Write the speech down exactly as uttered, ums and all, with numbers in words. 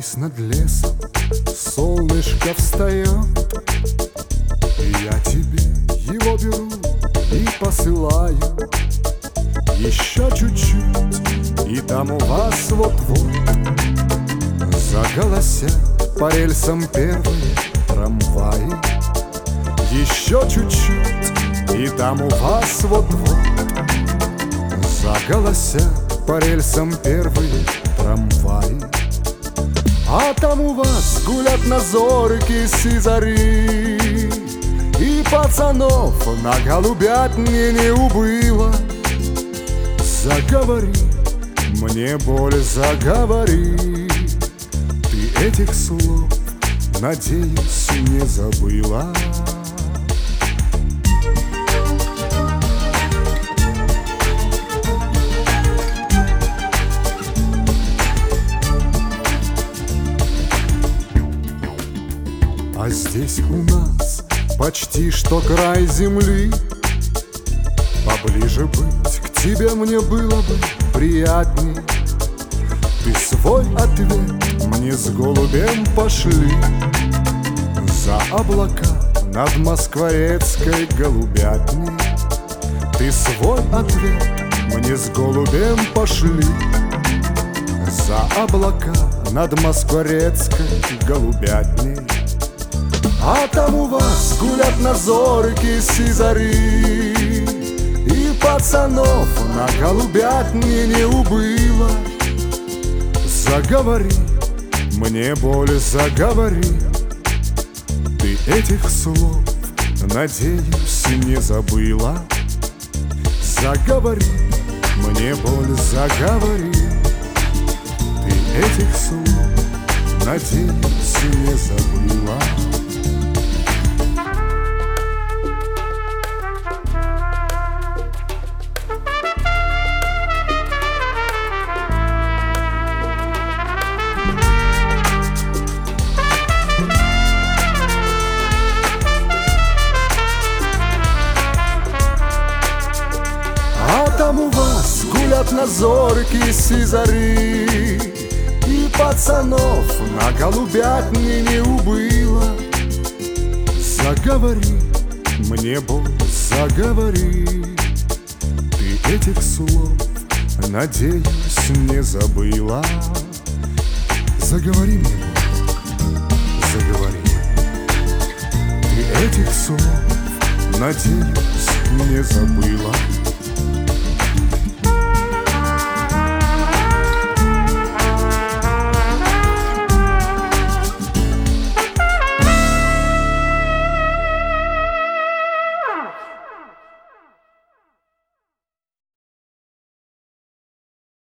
Здесь над лесом солнышко встает, и я тебе его беру и посылаю. Еще чуть-чуть, и там у вас вот-вот заголосят по рельсам первые трамваи. Еще чуть-чуть, и там у вас вот-вот заголосят по рельсам первые трамваи. А там у вас гулят на зорьке сизари, и пацанов на голубятне не убыло. Заговори, мне боль заговори, ты этих слов, надеюсь, не забыла. А здесь у нас почти что край земли. Поближе быть к тебе мне было бы приятней. Ты свой ответ мне с голубем пошли за облака над москворецкой голубятней. Ты свой ответ мне с голубем пошли за облака над москворецкой голубятней. А там у вас гулят на зорьке сизари, и пацанов на голубятне не убыло. Заговори, мне боль заговори, ты этих слов, надеюсь, не забыла. Заговори, мне боль заговори, ты этих слов, надеюсь, не забыла. Там у вас гулят на зорьке сизари, и пацанов на голубятне не убыло. Заговори, мне боль заговори, ты этих слов, надеюсь, не забыла. Заговори мне, боль, заговори, ты этих слов, надеюсь, не забыла.